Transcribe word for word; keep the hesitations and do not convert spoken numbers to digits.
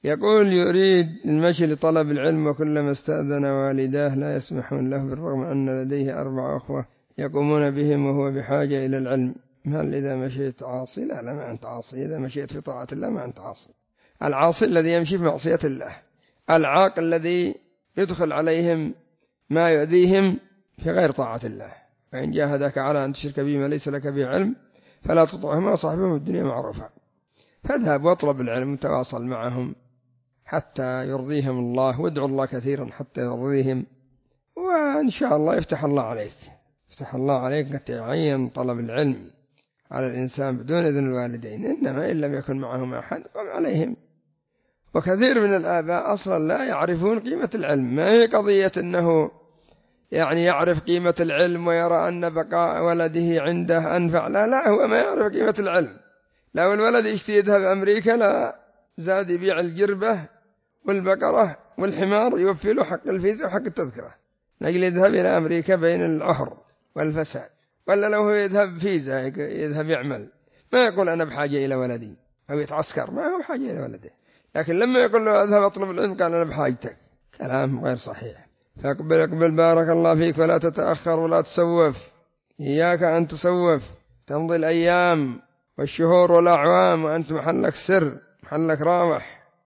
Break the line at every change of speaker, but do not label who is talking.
يقول يريد المشي لطلب العلم، وكلما استأذن والداه لا يسمحون له بالرغم أن لديه أربع أخوة يقومون بهم وهو بحاجة إلى العلم. هل إذا مشيت عاصي؟ لا لا، ما أنت عاصي. إذا مشيت في طاعة الله ما أنت عاصي. العاصي الذي يمشي في معصية الله، العاق الذي يدخل عليهم ما يؤذيهم في غير طاعة الله. فإن جاهدك على أن تشرك بما ليس لك به علم فلا تطعهما وصاحبهما في الدنيا معروفا. فاذهب واطلب العلم وتواصل معهم حتى يرضيهم الله، وادعوا الله كثيرا حتى يرضيهم، وإن شاء الله يفتح الله عليك. يفتح الله عليك تعين طلب العلم على الإنسان بدون إذن الوالدين، إنما إن لم يكن معهم أحد قم عليهم. وكثير من الآباء أصلا لا يعرفون قيمة العلم. ما هي قضية أنه يعني يعرف قيمة العلم ويرى أن بقاء ولده عنده أنفع، لا لا، هو ما يعرف قيمة العلم. لو الولد يشتي يذهب أمريكا لا زاد يبيع الجربة والبقرة والحمار يوفي له حق الفيزا وحق التذكرة نجل يذهب إلى أمريكا بين العهر والفساد. ولا لو هو يذهب فيزا يذهب يعمل، ما يقول أنا بحاجة إلى ولدي أو يتعسكر، ما هو بحاجة إلى ولده. لكن لما يقول له أذهب أطلب العلم قال أنا بحاجتك، كلام غير صحيح. فاقبل اقبل بارك الله فيك، ولا تتأخر ولا تسوف. إياك أن تسوف، تمضي الأيام والشهور والأعوام وأنت محلك سر، محلك رامح.